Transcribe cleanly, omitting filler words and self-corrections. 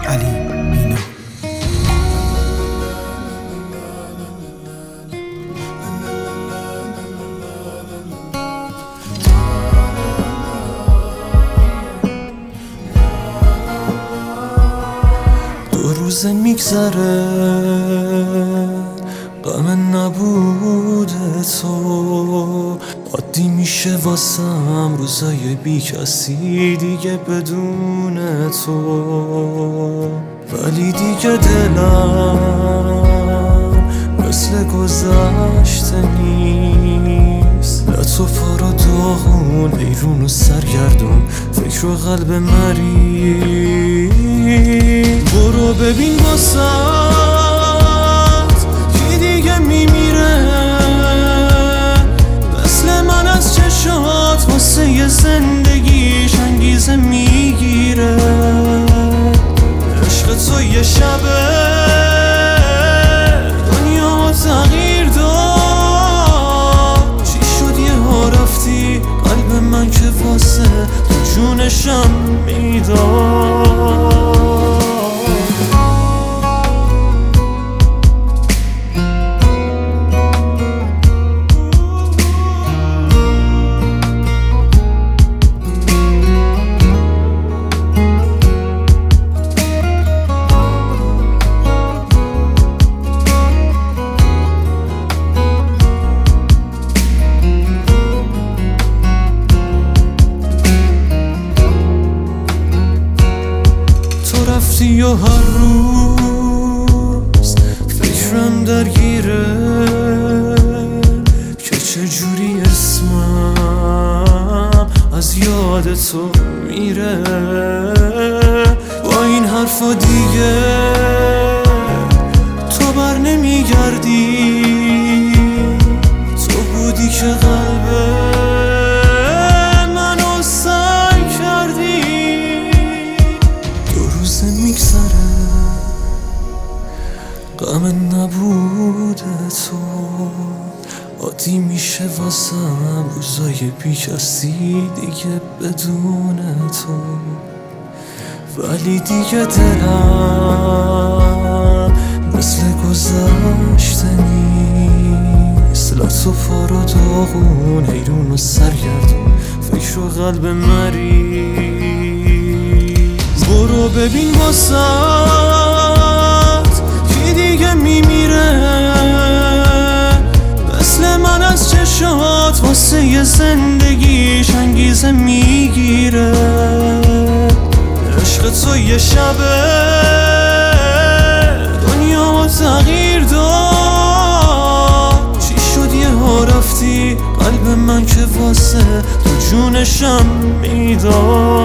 علی مینا. دو روز میگذره غم نبود تو، عادی میشه واسم روزای بی کسی دیگه بدون تو، ولی دیگه دلم مثل گذشته نیست. لطفا رو داغون ایرون و سرگردون، فکر و قلب مریض. برو ببین واسط کی دیگه میمیره، مثل من از چشات واسه یه زندگیش انگیزه میگیره. عشق تو یه شبه دنیا تغییر داد، چی شد یه ها رفتی قلب من که واسه تو جونشم میداد. رفتی و هر روز فکرم درگیره که چجوری اسمم از یاد تو میره. با این حرفا دیگه تو بر نمیگردی، تو بودی که قلبه غم نبود تو، عادی میشه واسم روزای بی کسی دیگه بدون تو، ولی دیگه دلم مثل گذشته نیست. لطفا رو داغون حیرون و سرگردون، فکر و قلب مریض. برو ببین واسط دیگه میمیره، مثل من از چشات واسه یه زندگیش انگیزه میگیره. عشق تو یه شبه دنیا تغییر داد، چی شد یه ها رفتی قلب من که واسه تو جونشم میداد.